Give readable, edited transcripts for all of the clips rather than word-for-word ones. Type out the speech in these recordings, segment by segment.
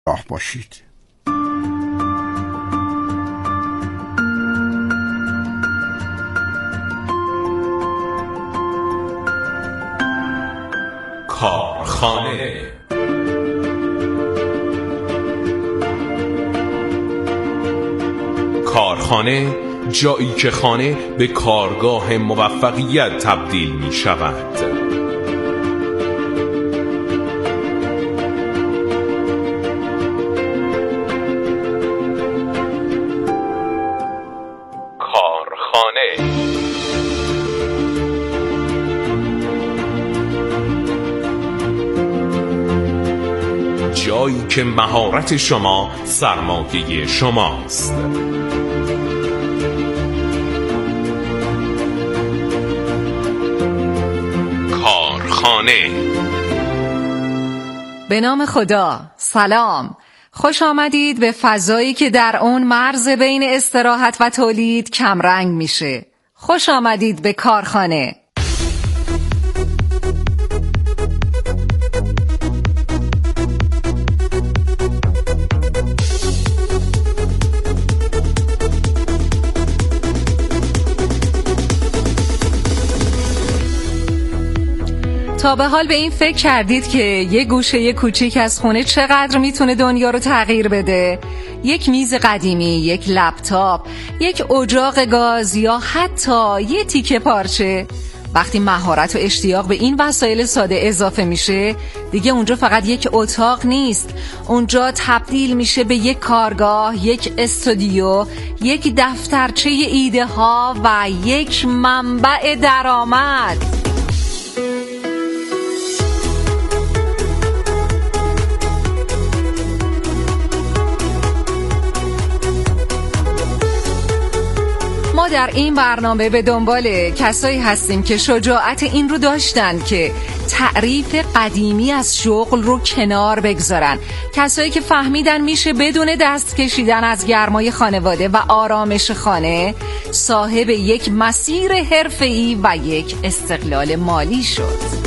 راه باشید. کارخانه. کارخانه جایی که خانه به کارگاه موفقیت تبدیل می شود. کارخانه جایی که مهارت شما سرمایه شماست. کارخانه. به نام خدا. سلام، خوش آمدید به فضایی که در اون مرز بین استراحت و تولید کمرنگ میشه. خوش آمدید به کارخانه. تا به حال به این فکر کردید که یه گوشه کوچیک از خونه چقدر میتونه دنیا رو تغییر بده؟ یک میز قدیمی، یک لپتاپ، یک اجاق گاز یا حتی یه تیکه پارچه. وقتی مهارت و اشتیاق به این وسایل ساده اضافه میشه، دیگه اونجا فقط یک اتاق نیست، اونجا تبدیل میشه به یک کارگاه، یک استودیو، یک دفترچه ایده ها و یک منبع درآمد. ما در این برنامه به دنبال کسایی هستیم که شجاعت این رو داشتن که تعریف قدیمی از شغل رو کنار بگذارن، کسایی که فهمیدن میشه بدون دست کشیدن از گرمای خانواده و آرامش خانه صاحب یک مسیر حرفه‌ای و یک استقلال مالی شد.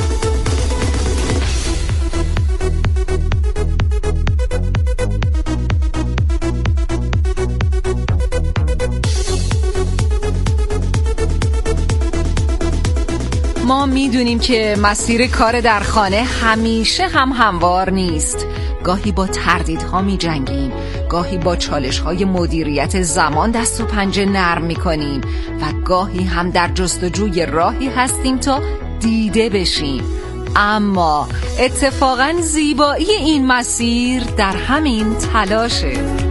ما میدونیم که مسیر کار در خانه همیشه هموار نیست. گاهی با تردیدها میجنگیم، گاهی با چالش‌های مدیریت زمان دست و پنجه نرم میکنیم و گاهی هم در جستجوی راهی هستیم تا دیده بشیم. اما اتفاقاً زیبایی این مسیر در همین تلاشه.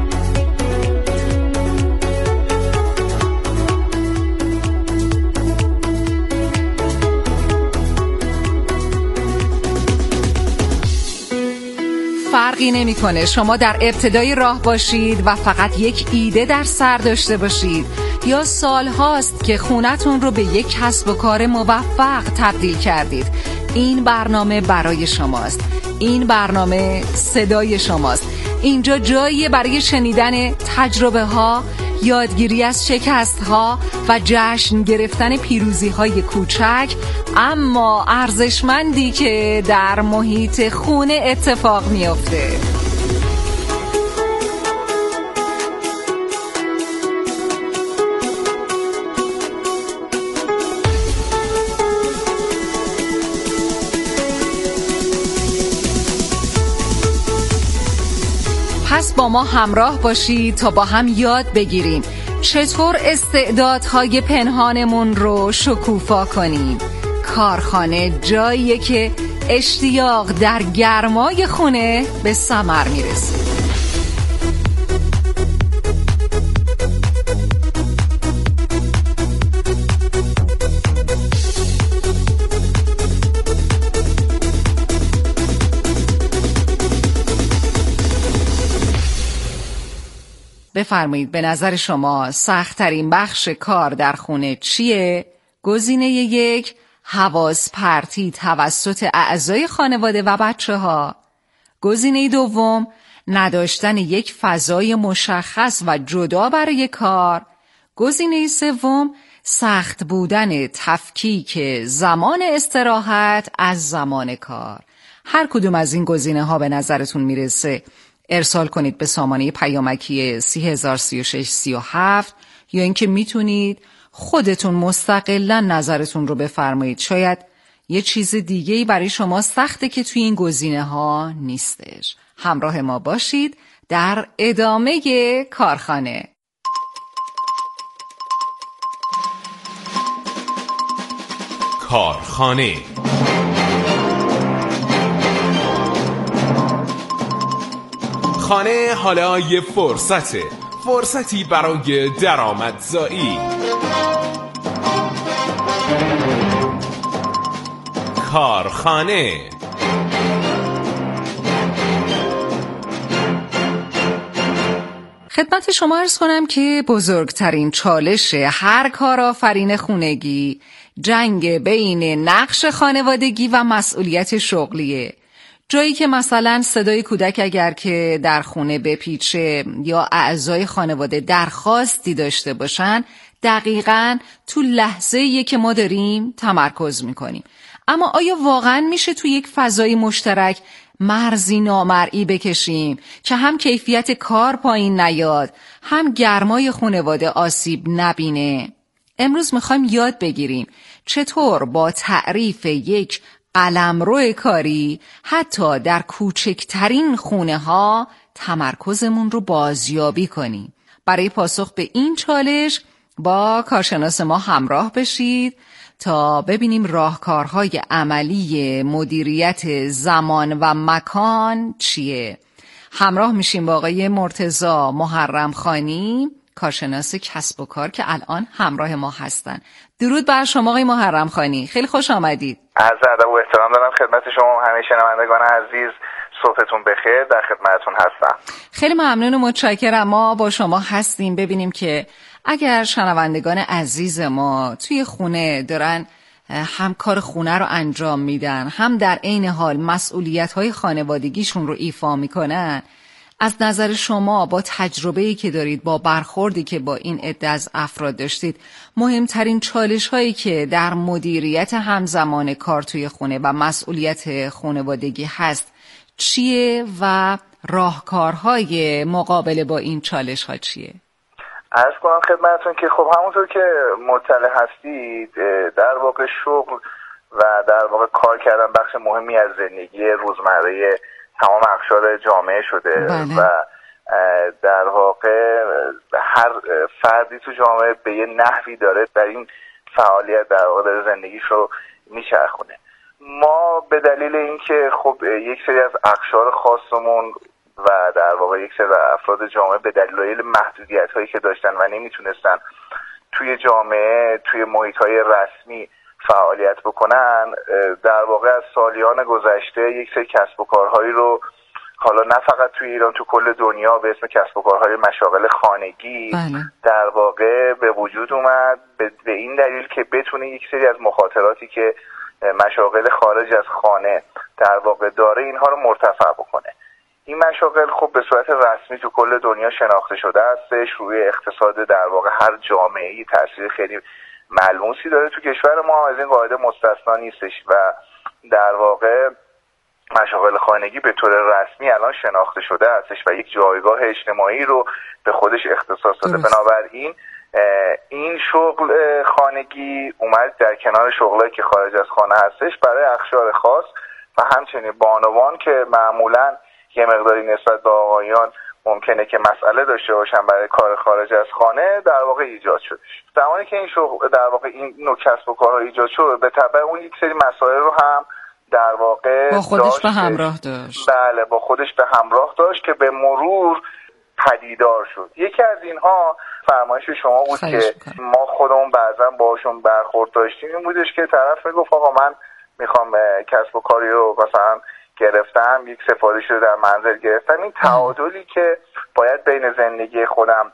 فرقی نمیکنه شما در ابتدای راه باشید و فقط یک ایده در سر داشته باشید یا سال هاست که خونتون رو به یک کسب و کار موفق تبدیل کردید. این برنامه برای شماست. این برنامه صدای شماست. اینجا جاییه برای شنیدن تجربه ها، یادگیری از شکست ها و جشن گرفتن پیروزی های کوچک اما ارزشمندی که در محیط خونه اتفاق میفته. پس با ما همراه باشید تا با هم یاد بگیریم چطور استعدادهای پنهانمون رو شکوفا کنیم. کارخانه جاییه که اشتیاق در گرمای خونه به ثمر میرسه. بفرمایید به نظر شما سخت‌ترین بخش کار در خونه چیه؟ گزینه 1، حواس پرتی توسط اعضای خانواده و بچه‌ها. گزینه 2، نداشتن یک فضای مشخص و جدا برای کار. گزینه 3، سخت بودن تفکیک زمان استراحت از زمان کار. هر کدوم از این گزینه‌ها به نظرتون میرسه؟ ارسال کنید به سامانه پیامکی 303637 یا اینکه میتونید خودتون مستقلا نظرتون رو بفرمایید. شاید یه چیز دیگه‌ای برای شما سخته که توی این گزینه‌ها نیستش. همراه ما باشید در ادامه کارخانه. کارخانه. خانه حالا یه فرصتی برای درآمدزایی. کارخانه. خدمت شما عرض کنم که بزرگترین چالش هر کارآفرین خونگی جنگ بین نقش خانوادگی و مسئولیت شغلیه. جایی که مثلا صدای کودک اگر که در خونه بپیچه یا اعضای خانواده درخواستی داشته باشن، دقیقاً تو لحظه‌ای که ما داریم تمرکز میکنیم. اما آیا واقعاً میشه تو یک فضای مشترک مرزی نامرئی بکشیم که هم کیفیت کار پایین نیاد، هم گرمای خانواده آسیب نبینه؟ امروز میخوایم یاد بگیریم چطور با تعریف یک قلمرو کاری حتی در کوچکترین خونه ها تمرکزمون رو بازیابی کنیم. برای پاسخ به این چالش با کارشناس ما همراه بشید تا ببینیم راهکارهای عملی مدیریت زمان و مکان چیه. همراه میشیم با آقای مرتضی محرمخانی، کارشناس کسب و کار که الان همراه ما هستن. درود بر شما آقای محرمخانی، خیلی خوش آمدید. عرض ادب و احترام دارم خدمت شما همه شنوندگان عزیز. صبحتون بخیر، در خدمتتون هستم. خیلی ممنون و متشکرم. ما با شما هستیم ببینیم که اگر شنوندگان عزیز ما توی خونه دارن هم کار خونه رو انجام میدن، هم در عین حال مسئولیت‌های خانوادگیشون رو ایفا میکنن، از نظر شما با تجربه‌ای که دارید، با برخوردی که با این عده از افراد داشتید، مهمترین چالش‌هایی که در مدیریت همزمان کار توی خونه و مسئولیت خانوادگی هست چیه و راهکارهای مقابله با این چالش‌ها چیه؟ عرض کنم خدمتتون که خب همونطور که مطلع هستید در واقع شغل و در واقع کار کردن بخش مهمی از زندگی روزمره تمام اقشار جامعه شده. بله. و در واقع هر فردی تو جامعه به یه نحوی داره در این فعالیت در واقع داره زندگیش رو میچرخونه. ما به دلیل اینکه خب یک سری از اقشار خاصمون و در واقع یک سری افراد جامعه به دلایل محدودیت‌هایی که داشتن و نمیتونستن توی جامعه توی محیط‌های رسمی فعالیت بکنن، در واقع از سالیان گذشته یک سری کسب و کارهایی رو حالا نه فقط توی ایران، تو کل دنیا به اسم کسب و کارهای مشاغل خانگی در واقع به وجود اومد، به این دلیل که بتونه یک سری از مخاطراتی که مشاغل خارج از خانه در واقع داره اینها رو مرتفع بکنه. این مشاغل خب به صورت رسمی تو کل دنیا شناخته شده هستش، روی اقتصاد در واقع هر جامعه‌ای تاثیر خیلی ملموسی داره. تو کشور ما از این قاعده مستثنا نیستش و در واقع مشاغل خانگی به طور رسمی الان شناخته شده هستش و یک جایگاه اجتماعی رو به خودش اختصاص داده. بنابراین این شغل خانگی اومد در کنار شغلایی که خارج از خانه هستش برای اقشار خاص و همچنین بانوان که معمولاً یه مقداری نسبت به آقایان ممکنه که مسئله داشته باشن برای کار خارج از خانه در واقع ایجاد شده. زمانی که این شغل در واقع این نوع کسب و کارها ایجاد شد، به تبع اون یک سری مسائل رو هم در واقع با خودش به همراه داشت. بله، با خودش به همراه داشت که به مرور پدیدار شد. یکی از اینها فرمایش شما بود که ما خودمون بعضا باشون برخورد داشتیم، این بودش که طرف میگفت آقا من میخوام کسب و کاری رو مثلا گرفتم، یک سفارش رو در منزل گرفتم، این تعادلی که باید بین زندگی خودم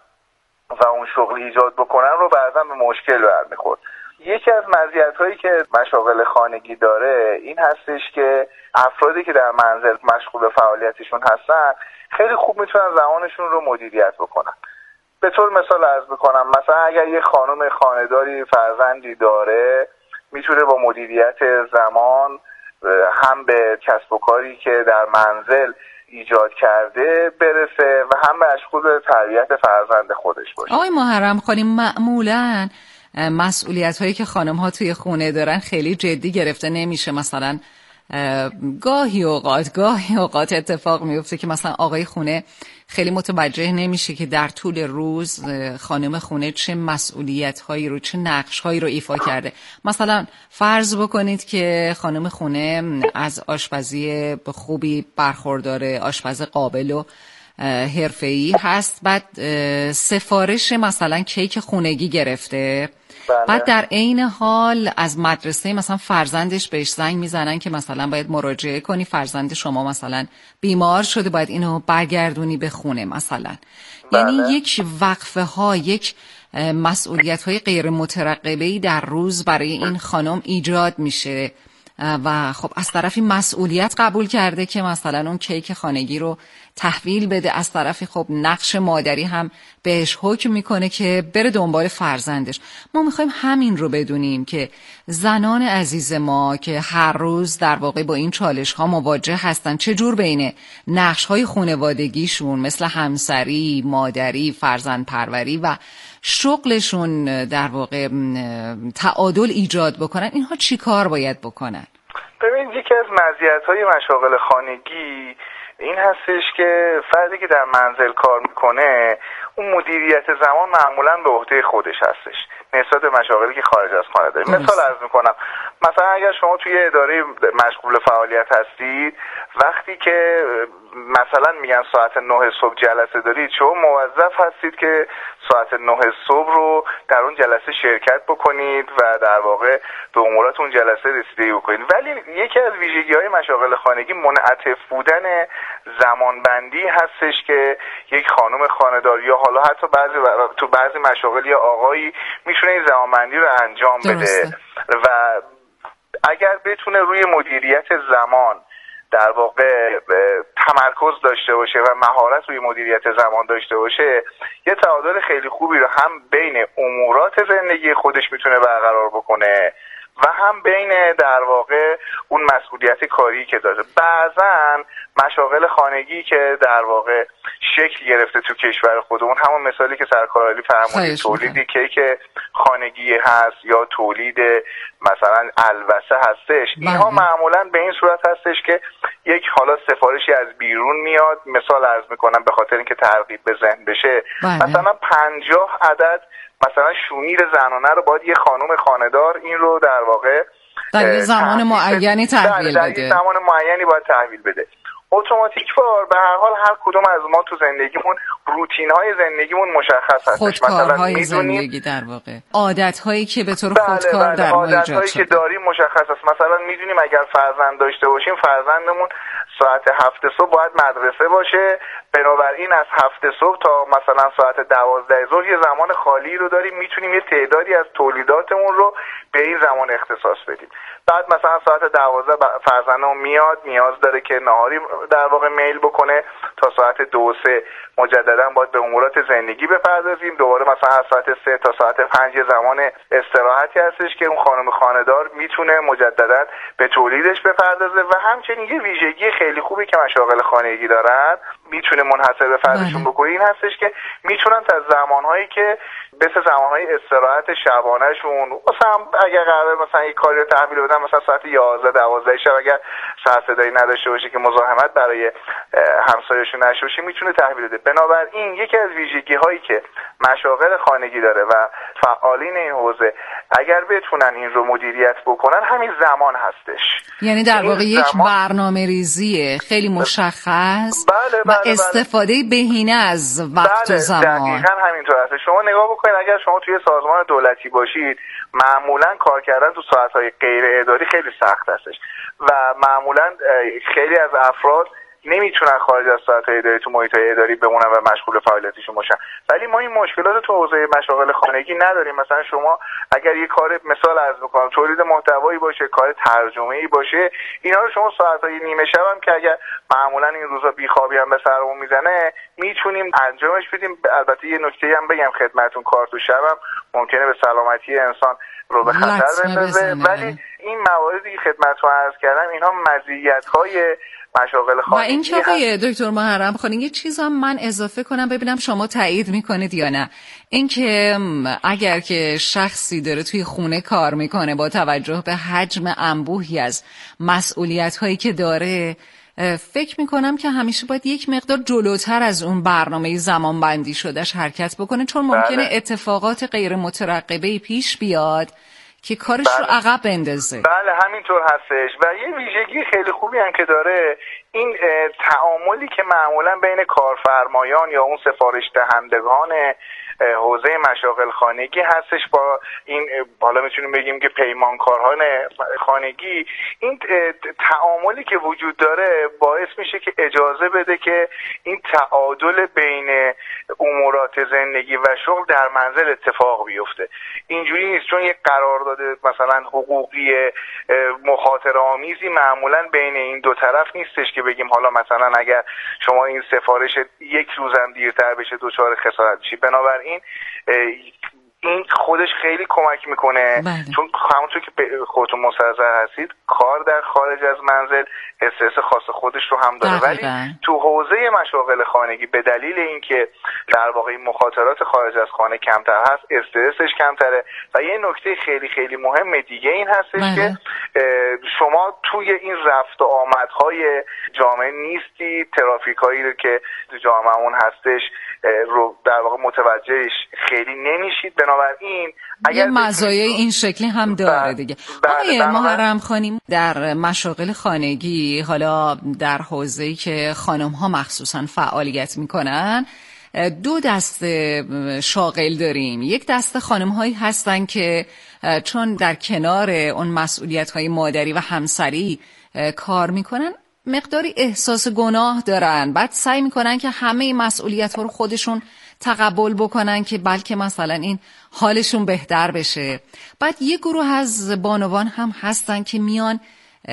و اون شغل ایجاد بکنن رو بعضا به مشکل برمیخورد. یکی از مزیت‌هایی که مشاغل خانگی داره این هستش که افرادی که در منزل مشغول به فعالیتشون هستن خیلی خوب میتونن زمانشون رو مدیریت بکنن. به طور مثال عرض بکنم، مثلا اگر یه خانم خانه‌داری فرزندی داره، میتونه با مدیریت زمان هم به کسب و کاری که در منزل ایجاد کرده برسه و هم مشغول تربیت فرزند خودش باشه. آقای محرم خانم، معمولاً مسئولیت هایی که خانم ها توی خونه دارن خیلی جدی گرفته نمیشه. مثلا گاهی اوقات اتفاق میفته که مثلا آقای خونه خیلی متوجه نمیشه که در طول روز خانم خونه چه مسئولیت هایی رو، چه نقش هایی رو ایفا کرده. مثلا فرض بکنید که خانم خونه از آشپزی خوبی برخورداره، آشپز قابل و حرفه‌ای هست، بعد سفارش مثلا کیک خونگی گرفته. بله. بعد در عین حال از مدرسه مثلا فرزندش بهش زنگ میزنن که مثلا باید مراجعه کنی، فرزند شما مثلا بیمار شده، باید اینو برگردونی به خونه مثلا. بله. یعنی یک وقفه ها، یک مسئولیت های غیر مترقبه‌ای در روز برای این خانم ایجاد میشه و خب از طرفی مسئولیت قبول کرده که مثلا اون کیک خانگی رو تحویل بده، از طرفی خب نقش مادری هم بهش حکم میکنه که بره دنبال فرزندش. ما میخوایم همین رو بدونیم که زنان عزیز ما که هر روز در واقع با این چالش ها مواجه هستن، چجور بین نقش های خانوادگیشون مثل همسری، مادری، فرزند پروری و شغلشون در واقع تعادل ایجاد بکنن، اینها چی کار باید بکنن؟ ببینید، یکی از مزیت‌های مشاغل خانگی این هستش که فردی که در منزل کار میکنه اون مدیریت زمان معمولا به عهده خودش هستش نسبت به مشاغلی که خارج از خانه داریم. مثال عرض میکنم، مثلا اگر شما توی اداره مشغول فعالیت هستید، وقتی که مثلا میگن ساعت 9 صبح جلسه دارید، شما موظف هستید که ساعت 9 صبح رو در اون جلسه شرکت بکنید و در واقع به امورات اون جلسه رسیدگی بکنید. ولی یکی از ویژگی‌های مشاغل خانگی منعطف بودن زمانبندی هستش که یک خانم خانه‌دار یا حالا حتی تو بعضی مشاغل یا آقایی میتونه این زمانبندی رو انجام بده و اگر بتونه روی مدیریت زمان در واقع تمرکز داشته باشه و مهارت روی مدیریت زمان داشته باشه، یه تعادل خیلی خوبی رو هم بین امورات زندگی خودش میتونه برقرار بکنه و هم بین در واقع اون مسئولیت کاری که داره. بعضن مشاغل خانگی که در واقع شکل گرفته تو کشور خودمون، همون مثالی که سرکار علی فرمودید، تولیدی کیک خانگی هست یا تولید مثلا الوسه هستش، اینها معمولا به این صورت هستش که یک حالا سفارشی از بیرون میاد، مثال عرض میکنم به خاطر اینکه ترغیب به ذهن بشه، مثلا 50 عدد مثلا شونیر زنانه رو باید یه خانم خانه‌دار این رو در واقع در یه زمان معینی تحویل بده. در یه زمان معینی باید تحویل بده. اتوماتیک وار به هر حال هر کدوم از ما تو زندگیمون روتین‌های زندگیمون مشخص هستش. مثلا زندگی در واقع عادت‌هایی که به طور خودکار در ما ایجاد شده، عادت‌هایی که داریم مشخص است. مثلا میدونیم اگر فرزند داشته باشیم، فرزندمون ساعت 7 صبح باید مدرسه باشه، بنابراین از 7 صبح تا مثلا ساعت 12 ظهر یه زمان خالی رو داریم، میتونیم یه تعدادی از تولیداتمون رو به این زمان اختصاص بدیم. بعد مثلا ساعت 12 فرزندمون میاد، نیاز داره که نهاری در واقع میل بکنه، تا ساعت 2-3 مجددا باید به امورات زندگی بپردازیم. دوباره مثلا از ساعت 3 تا ساعت 5 زمان استراحتی هستش که اون خانم خانه‌دار میتونه مجددا به تولیدش بپردازه. و همچنین یه ویژگی خیلی خوبی که مشاغل خانگی دارن، میتونه منحصر به فردشون بکنه، این هستش که میتونن تا زمانهایی که مثل زمانهای استراحت شبانه‌شون، مثلا اگر قراره مثلا یک کاری رو تحویل بدن، مثلا ساعت 11-12 شب اگر سر صدایی نداشته باشه که مزاحمت برای همسایه‌شون نشه باشه، میتونه تحویل بده. بنابراین یکی از ویژگی‌هایی که مشاغل خانگی داره و فعالین این حوزه اگر بتونن این رو مدیریت بکنن، همین زمان هستش. یعنی در واقع یک برنامه‌ریزی خیلی مشخص و استفاده بهینه از وقت و زمان. دقیقاً همینطور هست. شما نگاه بکنید، اگر شما توی سازمان دولتی باشید، معمولاً کار کردن تو ساعت‌های غیر اداری خیلی سخت هستش و معمولاً خیلی از افراد نمیتونن خارج از ساعت‌های اداری تو محیط‌های اداری بمونن و مشغول فعالیتشون باشن. ولی ما این مشکلات تو حوزه مشاغل خانگی نداریم. مثلا شما اگر یه کار، مثال عرض می‌کنم، تولید محتوایی باشه، کار ترجمه‌ای باشه، اینا رو شما ساعت‌های نیمه شب هم که اگر معمولا این روزا بیخوابی هم به سرمون میزنه، میتونیم انجامش بدیم. البته یه نکته‌ای هم بگم خدمتتون، کار تو شب هم ممکنه به سلامتی انسان رو به خطر بندازه، ولی این مواردی که خدمتتون عرض کردم اینها مزیت‌های مشاغل خانگی. و این که آقای دکتر محرم خانم یه چیز هم من اضافه کنم ببینم شما تایید میکنید یا نه، این که اگر که شخصی داره توی خونه کار میکنه با توجه به حجم انبوهی از مسئولیت هایی که داره، فکر میکنم که همیشه باید یک مقدار جلوتر از اون برنامه زمان بندی شدهش حرکت بکنه، چون ممکنه اتفاقات غیر مترقبه پیش بیاد که کارش رو عقب بندازه. بله همینطور هستش و یه ویژگی خیلی خوبی هم که داره این تعاملی که معمولا بین کارفرمایان یا اون سفارش دهندگان حوزه مشاغل خانگی هستش با این حالا میتونیم بگیم که پیمانکاران خانگی، این تعاملی که وجود داره باعث میشه که اجازه بده که این تعادل بین امورات زندگی و شغل در منزل اتفاق بیفته. اینجوری نیست، چون یک قرارداد مثلا حقوقی مخاطره‌آمیزی معمولا بین این دو طرف نیستش که بگیم حالا مثلا اگر شما این سفارش یک روزم دیرتر بشه دچار خسارت میشی. بنابراین این خودش خیلی کمک میکنه. چون همونطور که خودتون مستحضر هستید کار در خارج از منزل استرس خاص خودش رو هم داره، ولی تو حوزه مشاغل خانگی به دلیل اینکه در واقع مخاطرات خارج از خانه کمتر هست استرسش کمتره. و یه نکته خیلی خیلی مهم دیگه این هستش که شما توی این رفت و آمدهای جامعه نیستی، ترافیکایی رو که تو جامعهمون هستش رو در واقع متوجهش خیلی نمیشید. بنابراین یه مزایای این شکلی هم داره دیگه. آقای محرم خانم، در مشاغل خانگی حالا در حوزه‌ای که خانم‌ها مخصوصاً فعالیت میکنن دو دست شاغل داریم. یک دست خانم‌هایی هستن که چون در کنار اون مسئولیت‌های مادری و همسری کار میکنن مقداری احساس گناه دارن، بعد سعی میکنن که همه این مسئولیت‌ها رو خودشون تقبل بکنن که بلکه مثلا این حالشون بهتر بشه. بعد یه گروه از بانوان هم هستن که میان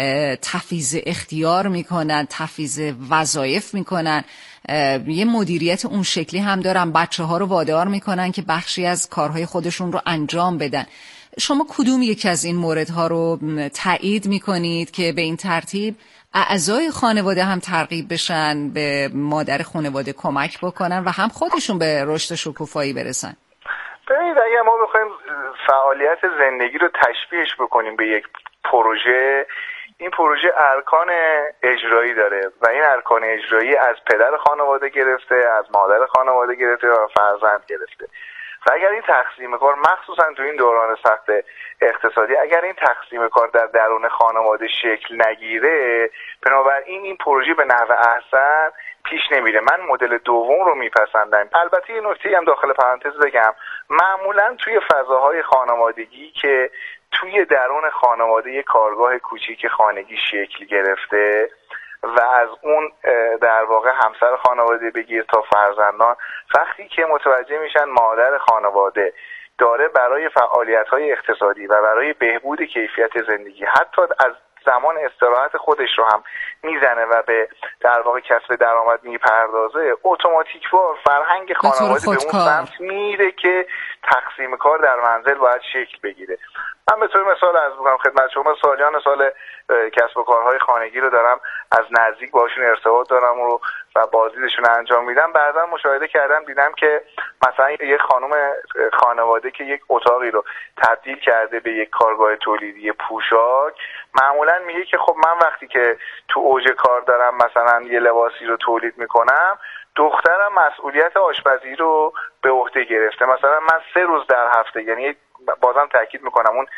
تفویض اختیار میکنن، تفویض وظایف میکنن، یه مدیریت اون شکلی هم دارن، بچه‌ها رو وادار میکنن که بخشی از کارهای خودشون رو انجام بدن. شما کدوم یکی از این موردها رو تایید میکنید که به این ترتیب اعضای خانواده هم ترغیب بشن به مادر خانواده کمک بکنن و هم خودشون به رشد شکوفایی برسن؟ ببینید اگر ما بخوایم فعالیت زندگی رو تشبیهش بکنیم به یک پروژه، این پروژه ارکان اجرایی داره و این ارکان اجرایی از پدر خانواده گرفته، از مادر خانواده گرفته و فرزند گرفته. و اگر این تقسیم کار مخصوصا تو این دوران سخت اقتصادی اگر این تقسیم کار در درون خانواده شکل نگیره، بنابراین این پروژه به نحو احسن پیش نمیره. من مدل دوم رو میپسندم. البته یه نکته هم داخل پرانتز بگم، معمولا توی فضاهای خانوادگی که توی درون خانواده یه کارگاه کوچیک خانگی شکل گرفته و از اون در واقع همسر خانواده بگیر تا فرزندان، وقتی که متوجه میشن مادر خانواده داره برای فعالیت‌های اقتصادی و برای بهبود کیفیت زندگی حتی از زمان استراحت خودش رو هم میزنه و به در واقع کسب درآمد میپردازه، اتوماتیکوار فرهنگ خانواده به اون سمت میره که تقسیم کار در منزل باید شکل بگیره. من به طور مثال عرض می‌کنم خدمت شما، سالیان سال کسب و کارهای خانگی رو دارم از نزدیک باشون ارتباط دارم و بازدیدشون انجام میدم. بعدا مشاهده کردم دیدم که مثلا یک خانم خانواده که یک اتاقی رو تبدیل کرده به یک کارگاه تولیدی پوشاک، معمولا میگه که خب من وقتی که تو اوج کار دارم مثلا یه لباسی رو تولید میکنم، دخترم مسئولیت آشپزی رو به عهده گرفته. مثلا من 3 روز در هفته، یعنی بازم تاکید میکنم اون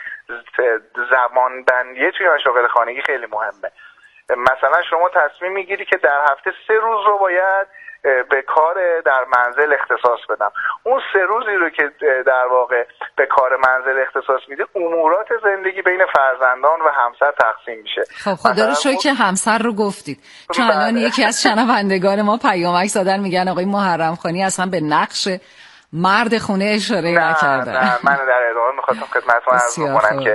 زمان بندی توی مشاغل خانگی خیلی مهمه. مثلا شما تصمیم میگیری که در هفته 3 روز رو باید به کار در منزل اختصاص بدم. اون 3 روزی رو که در واقع به کار منزل اختصاص میده، امورات زندگی بین فرزندان و همسر تقسیم میشه. خب خدا رو شکر که همسر رو گفتید، چون الان یکی از شنوندگان ما پیامک دادن میگن آقای محرم خانی اصلا به نقش مرد خونه اشاره نکردن. نه من در ادامه میخواستم خدمتتون عرض بکنم که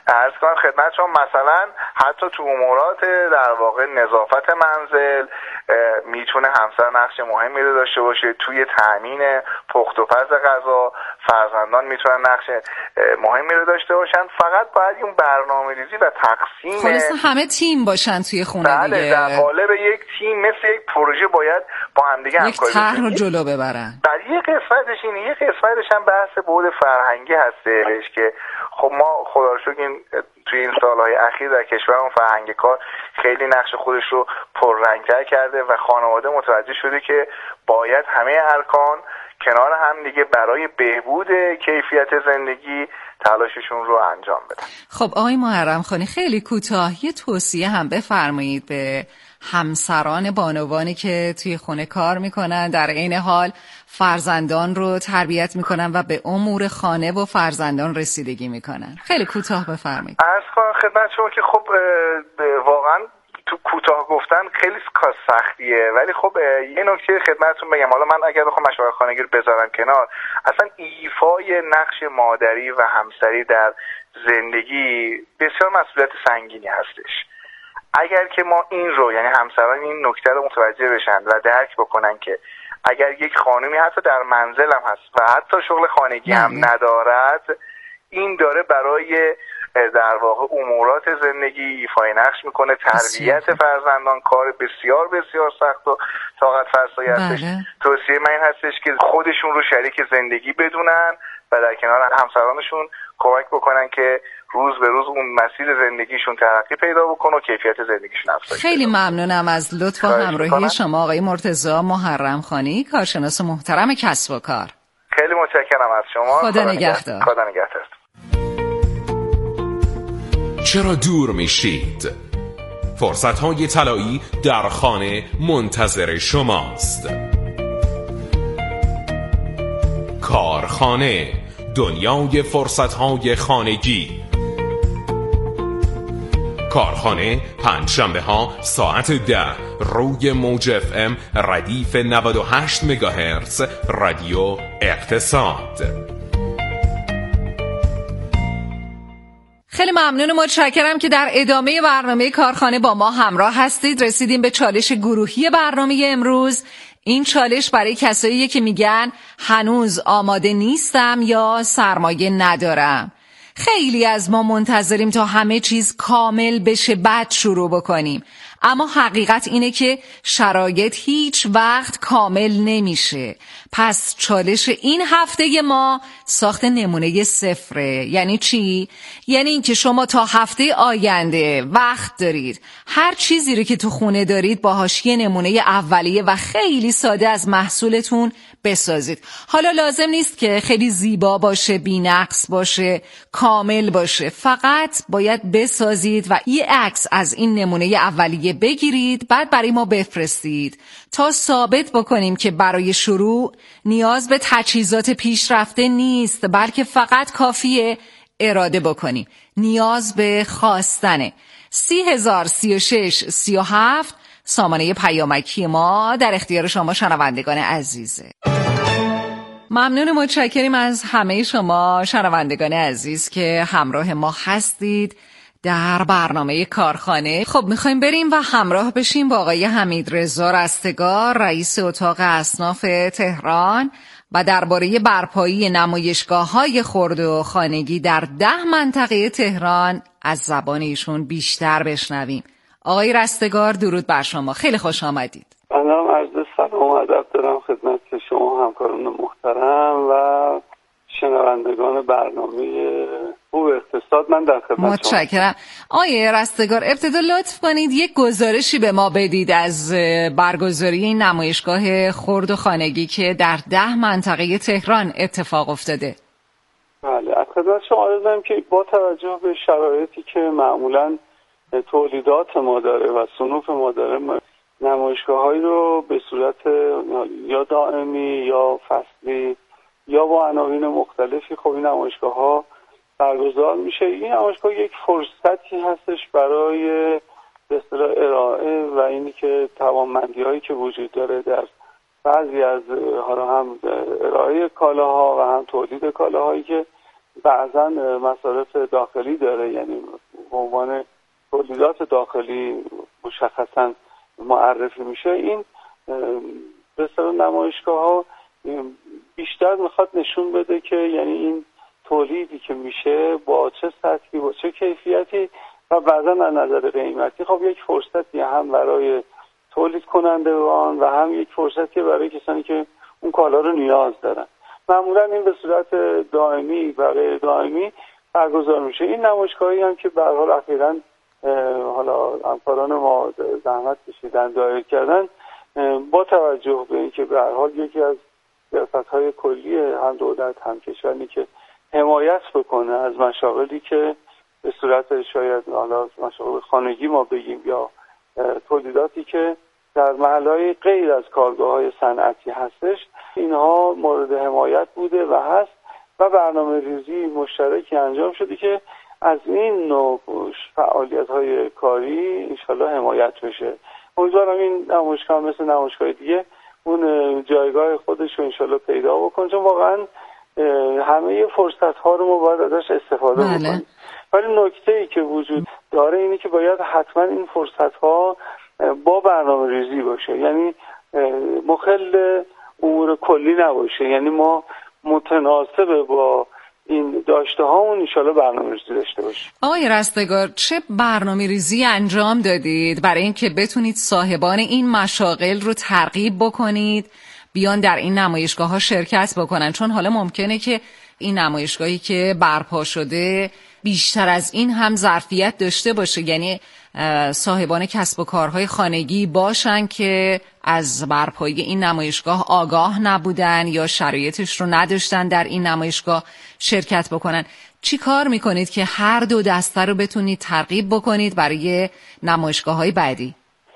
عرض کنم خدمت شما مثلا حتی تو امورات در واقع نظافت منزل میتونه همسر نقش مهمی رو داشته باشه. توی تامین پخت و پز غذا فرزندان میتونن نقش مهمی رو داشته باشن. فقط باید اون برنامه‌ریزی و تقسیم خلاص همه تیم باشن توی خونه. بله دیگه در قالب یک تیم مثل یک پروژه باید با هم دیگه همکاری کنن، یک طرح رو جلو ببرن. در یک قسمتش اینه، یک قسمتش هم بحث بعد فرهنگی هستش که خب ما خدا رو شکر توی این سالهای اخیر در کشورمون فرهنگ کار خیلی نقش خودش رو پررنگ‌تر کرده و خانواده متوجه شده که باید همه ارکان کنار هم دیگه برای بهبود کیفیت زندگی تلاششون رو انجام بدن. خب آقای محرم خانی خیلی کوتاه یه توصیه هم بفرمایید به همسران بانوانی که توی خونه کار میکنن، در عین حال فرزندان رو تربیت میکنن و به امور خانه و فرزندان رسیدگی میکنن. خیلی کوتاه بفرمایید. عرض کنم خدمت شما که خب واقعا تو کوتاه گفتن خیلی کار سختیه، ولی خب یه نکته خدمتتون بگم. حالا من اگر بخوام مشاور خانگی رو بذارم کنار، اصلا ایفای نقش مادری و همسری در زندگی بسیار مسئولیت سنگینی هستش. اگر که ما این رو، یعنی همسران این نکته رو متوجه بشن و درک بکنن که اگر یک خانمی حتی در منزل هم هست و حتی شغل خانگی هم ندارد، این داره برای در واقع امورات زندگی ایفای نقش میکنه. تربیت فرزندان کار بسیار بسیار سخت و طاقت فرسایی هستش. توصیه من این هستش که خودشون رو شریک زندگی بدونن و در کنار همسرانشون کمک بکنن که روز به روز اون مسیر زندگیشون ترقی پیدا بکنه و کیفیت زندگیشون افزایش. خیلی ممنونم از لطف و همراهی شما آقای مرتضی محرم خانی، کارشناس محترم کسب و کار. خیلی متشکرم از شما. خدا نگهدار. خدا نگهدار. چرا دور میشید؟ فرصت‌های طلایی در خانه منتظر شماست. کارخانه، دنیای فرصت‌های خانگی. کارخانه پنجشنبه ها ساعت 10 روی موج FM ردیف 98 مگاهرتز رادیو اقتصاد. خیلی ممنون و متشکرم که در ادامه برنامه کارخانه با ما همراه هستید. رسیدیم به چالش گروهی برنامه امروز. این چالش برای کساییه که میگن هنوز آماده نیستم یا سرمایه ندارم. خیلی از ما منتظریم تا همه چیز کامل بشه بعد شروع بکنیم، اما حقیقت اینه که شرایط هیچ وقت کامل نمیشه. پس چالش این هفته ما ساخت نمونه صفره. یعنی چی؟ یعنی اینکه شما تا هفته آینده وقت دارید هر چیزی رو که تو خونه دارید با حاشیه نمونه اولیه و خیلی ساده از محصولتون بسازید. حالا لازم نیست که خیلی زیبا باشه، بی‌نقص باشه، کامل باشه، فقط باید بسازید و یه عکس از این نمونه اولیه بگیرید، بعد برای ما بفرستید تا ثابت بکنیم که برای شروع نیاز به تجهیزات پیشرفته نیست، بلکه فقط کافیه اراده بکنیم. نیاز به خواستنه. 30,036,37 سامانه پیامکی ما در اختیار شما شنوندگان عزیزه. ممنون، متشکریم از همه شما شنوندگان عزیز که همراه ما هستید در برنامه کارخانه. خب میخوایم بریم و همراه بشیم با آقای حمیدرضا رستگار، رئیس اتاق اصناف تهران، و درباره برپایی نمایشگاه‌های خرد و خانگی در 10 منطقه تهران از زبان ایشون بیشتر بشنویم. آقای رستگار درود بر شما، خیلی خوش آمدید. سلام، عرض سلام و ادب دارم خدمت شما همکاران محترم و شنوندگان برنامه خوب اقتصاد. من در خدمت شما. متشکرم. آقای رستگار ابتدا لطف کنید یک گزارشی به ما بدید از برگزاری این نمایشگاه خرد و خانگی که در 10 منطقه تهران اتفاق افتاده. بله، از خدمت شما عرض دارم که با توجه به شرایطی که معمولاً تولیدات ما داره و صنوف ما داره، نمایشگاه‌هایی رو به صورت یا دائمی یا فصلی یا با عناوین مختلفی خب این نمایشگاه‌ها برگزار میشه. این نمایشگاه یک فرصتی هستش برای به اصطلاح ارائه و اینی که توانمندی‌هایی که وجود داره در بعضی از هم ارائه کالاها و هم تولید کالاهایی که بعضا مصارف داخلی داره، یعنی به عنوان تولیدات داخلی مشخصا معرفی میشه. این به اصطلاح نمایشگاه‌ها بیشتر میخواد نشون بده که یعنی این تولیدی که میشه با چه سطحی با چه کیفیتی و بعضا از نظر قیمتی خب یک فرصتی هم برای تولید کنندگان و هم یک فرصتی برای کسانی که اون کالا رو نیاز دارن. معمولا این به صورت دائمی و غیر دائمی برگزار میشه. این نمایشگاهی هم که به هر حال اخیراً حالا همکاران ما زحمت کشیدن دایر کردن، با توجه به اینکه به هر حال یکی از سیاست‌های کلی هم دولت هم کشوری که حمایت بکنه از مشاغلی که به صورت شاید حالا مشاغل خانگی ما بگیم یا تولیداتی که در محل‌های غیر از کارگاه‌های صنعتی هستش، اینها مورد حمایت بوده و هست و برنامه‌ریزی مشترکی انجام شده که از این نوع فعالیت‌های کاری انشالله حمایت بشه. امیدوارم این نمایشگاه مثل نمایشگاه دیگه اون جایگاه خودش رو انشالله پیدا بکنه، چون واقعا همه فرصت‌ها رو ما باید ازش استفاده بکنیم. ولی نکته‌ای که وجود داره اینه که باید حتما این فرصت‌ها با برنامه‌ریزی باشه، یعنی مخل امور کلی نباشه، یعنی ما متناسب با این داشته هامون انشالله برنامه‌ریزی داشته باشیم. آقای رستگار، چه برنامه‌ریزی انجام دادید برای اینکه بتونید صاحبان این مشاغل رو ترغیب بکنید بیان در این نمایشگاه‌ها شرکت بکنن؟ چون حالا ممکنه که این نمایشگاهی که برپا شده بیشتر از این هم ظرفیت داشته باشه، یعنی صاحبان کسب و کارهای خانگی باشن که از برپایی این نمایشگاه آگاه نبودن یا شرایطش رو نداشتن در این نمایشگاه شرکت بکنن. چی کار میکنید که هر دو دسته رو بتونید ترغیب بکنید برای نمایشگاه‌های بعدی؟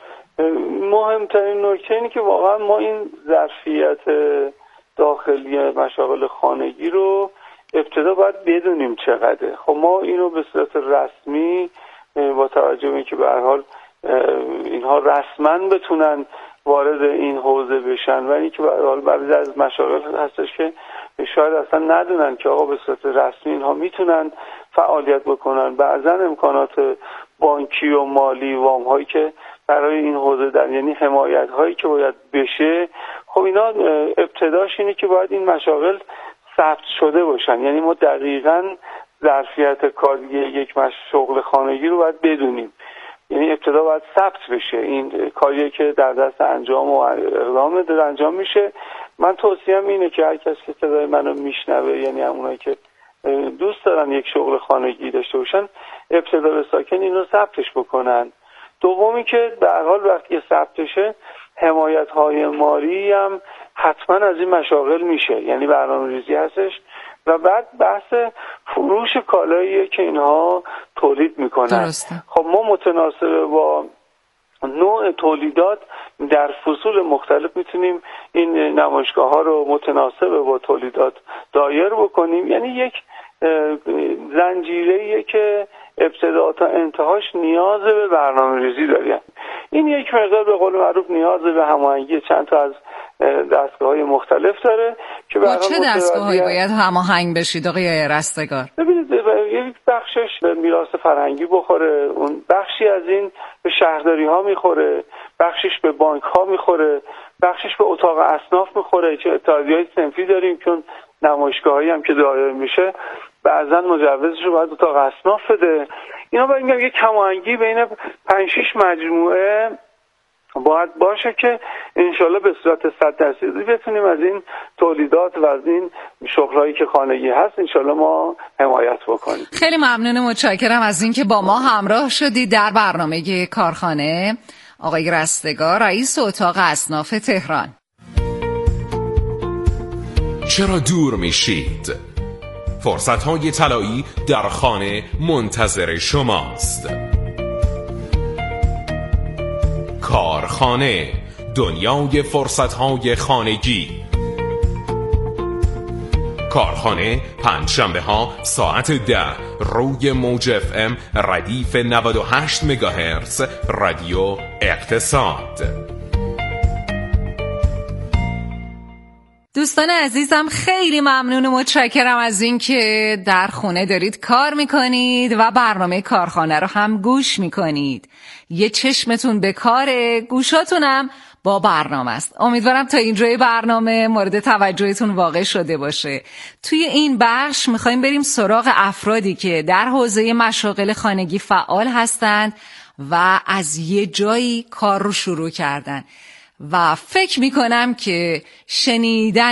مهمترین نکته اینه که واقعا ما این ظرفیت داخلی مشاغل خانگی رو ابتدا باید بدونیم چقدره. خب ما اینو به صورت رسمی با توجه به اینکه به هر حال اینها رسما بتونن وارد این حوزه بشن و اینکه به هر حال بعضی از مشاغل هستش که شاید اصلا ندونن که آقا به صورت رسمی اینها میتونن فعالیت بکنن. بعضا امکانات بانکی و مالی وام هایی که برای این حوزه در یعنی حمایت هایی که باید بشه، خب اینا ابتداش اینه که باید این مشاغل ثبت شده باشن، یعنی ما دقیقاً ظرفیت کاری یک شغل خانگی رو باید بدونیم، یعنی ابتدا باید ثبت بشه این کاری که در دست انجام و اقدام داره انجام میشه. من توصیه‌ام اینه که هر کسی که صدای منو میشنوه، یعنی همونایی که دوست دارن یک شغل خانگی داشته باشن، ابتدا به ساکن این رو ثبتش بکنن. دومی که به هر حال وقتی ثبت شه حمایت‌های مالی هم حتما از این مشاغل میشه، یعنی برنامه‌ریزی هستش و بعد بحث فروش کالایی که اینها تولید میکنن. درسته. خب ما متناسب با نوع تولیدات در فصول مختلف میتونیم این نمایشگاه ها رو متناسب با تولیدات دایر بکنیم، یعنی یک زنجیره‌ایه که ابتدا تا انتهاش نیاز به برنامه‌ریزی داره. این یک مقدار به قول معروف نیاز به هماهنگی چند تا از دستگاه‌های مختلف داره که با چه دستگاه‌هایی باید هماهنگ بشید آقای رستگار؟ ببینید یک بخشش به میراث فرهنگی بخوره، اون بخشی از این به شهرداری‌ها میخوره، بخشش به بانک‌ها میخوره، بخشش به اتاق اصناف میخوره که اتحادیه‌های صنفی داریم، چون نمایشگاهایی هم که دایر میشه بعضا مجوزش رو باید اتاق اصناف بده. اینا باید میگم یک هماهنگی بین 5-6 مجموعه باید باشه که انشالله به صورت 100% بتونیم از این تولیدات و از این شغلایی که خانگی هست انشالله ما حمایت بکنیم. خیلی ممنون، متشکرم از اینکه با ما همراه شدید در برنامه کارخانه. آقای رستگار، رئیس اتاق اصناف تهران. چرا دور میشید؟ فرصت‌های طلایی در خانه منتظر شماست. کارخانه، دنیای فرصت‌های خانگی. کارخانه پنجشنبه ها ساعت 10 روی موج FM ردیف 98 مگاهرتز رادیو اقتصاد. دوستان عزیزم خیلی ممنون و متشکرم از این که در خونه دارید کار میکنید و برنامه کارخانه رو هم گوش میکنید. یه چشمتون به کاره، گوشاتونم با برنامه است. امیدوارم تا اینجای برنامه مورد توجهتون واقع شده باشه. توی این بخش میخوایم بریم سراغ افرادی که در حوزه مشاغل خانگی فعال هستند و از یه جایی کار رو شروع کردن و فکر میکنم که شنیدن